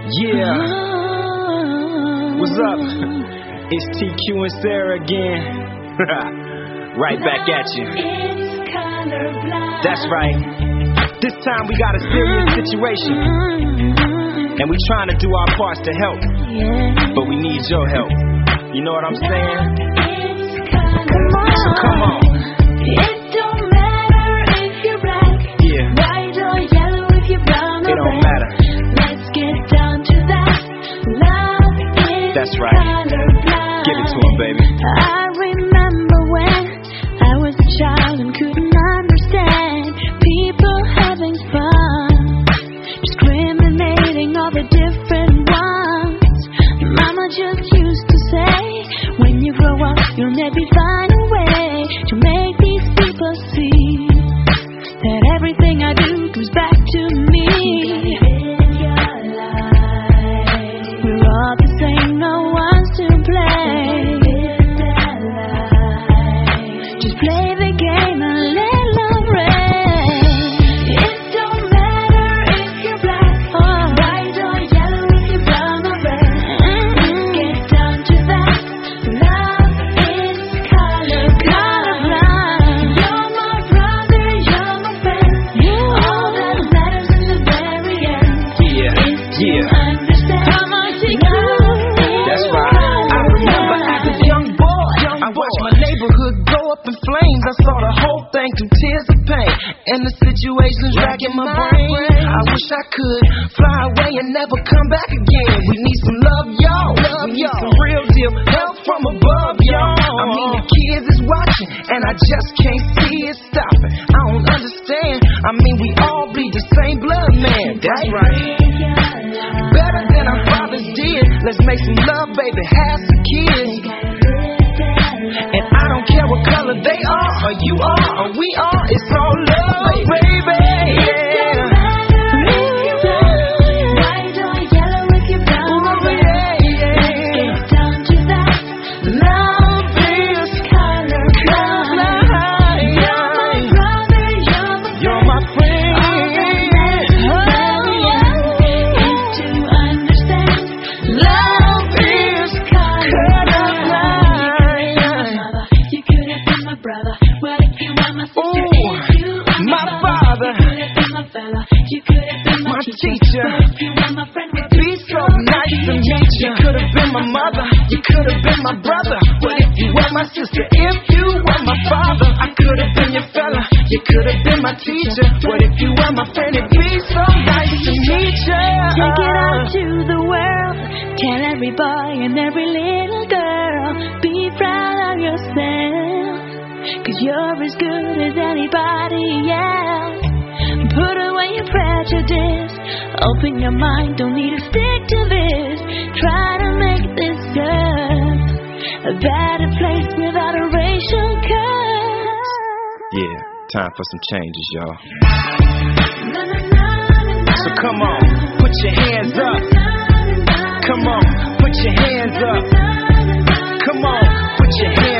Yeah. What's up? It's TQ and Sarah again. Right back at you. That's right. This time we got a serious situation, and we trying to do our parts to help, but we need your help. You know what I'm saying? So come on. It don't matter if you're black, white or yellow, if you're brown or It don't red. matter. Let's get down to that. Love is That's right. colorblind. Give it to him, baby. I remember when I was a child and couldn't understand people having fun, discriminating all the different ones. Mama just used to say, when you grow up, you'll maybe find a way to make these people see that everything I do comes back to me. We're all the same, no one's to blame. Just play the game and let love reign. It don't matter if you're black, white or yellow, if you're brown or red. Let's get down to that. Love is colorblind. You're my brother, you're my friend. All that matters in the very end is to understand. How much it That's right. I remember as a young boy, I watched my neighborhood go up in flames. I saw the whole thing through tears of pain, and the situation's racking my brain. I wish I could fly away and never come back again. We need some love, y'all. We need some real deal help from above, y'all. I mean, the kids is watching, and I just can't see it stopping. I don't understand. I mean, we all bleed the same blood, man. That's right. Better than our fathers did. Let's make some love, baby. Have some kids. And I don't care what color they are, or you are, or we are. It's all love, baby. Yeah. white or yellow, if you're brown or red. Let's get down to that. Love is colorblind. You're my brother, you're my friend. All that matters is to understand. Love is colorblind. You could have been my brother. What if you were my sister? If you were my my father. You could have been my fella. You could have been my teacher. What if you were my friend? We'd Be so nice to meet you. You could have been my mother. You could have been my brother. What if you were my sister? If you were my father, I could have been your fella. You could have been my teacher. What if you were my friend? It'd be so nice to meet you. Take it out to the world. Tell every boy and every little girl. Be proud of yourself, 'cause you're as good as anybody else. Put away your prejudice. Open your mind, don't need to stick to this. Try to make this earth a better place without a racial curse. Yeah, time for some changes, y'all. So come on, put your hands up. Come on, put your hands up. Come on, put your hands up.